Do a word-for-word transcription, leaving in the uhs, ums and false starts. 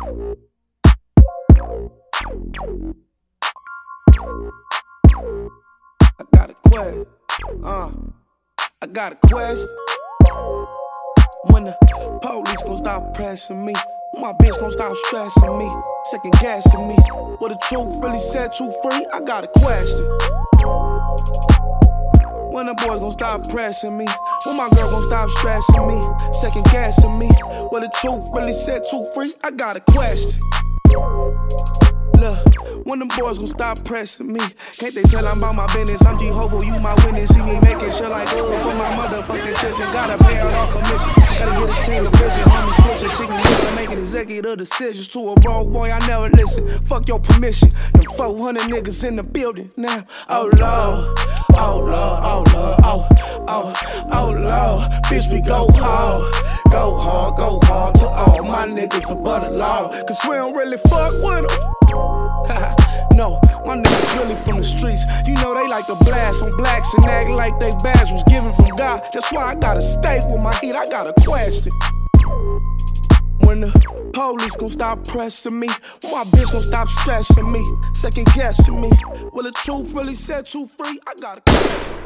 I got a quest, uh, I got a quest. When the police gon' stop pressing me, when my bitch gon' stop stressing me, second guessing me. Will the truth really set you free? I got a question. When the boys gon' stop pressing me, when my girl gon' stop stressing me, second guessing me. Will the truth really set you free? I got a question. Look, when them boys gon' stop pressing me, can't they tell I'm about my business? I'm Jehovah, you my witness. See me making shit like good for my motherfucking children. Gotta pay out all commissions, gotta get a team of vision. Homie switching, she can live making executive decisions. To a broke boy, I never listen. Fuck your permission. Them four hundred niggas in the building now. Oh Lord, oh Lord, oh Lord, oh, oh, oh Lord. Bitch, we go hard, go hard, go hard to all my niggas above the law. Cause we don't really fuck with them. No, my niggas really from the streets. You know they like to blast on blacks and act like they badge was given from God. That's why I got a stake with my heat. I got a question. When the police gon' stop pressing me, when my bitch gon' stop stressing me, second guessing me, will the truth really set you free? I got a question.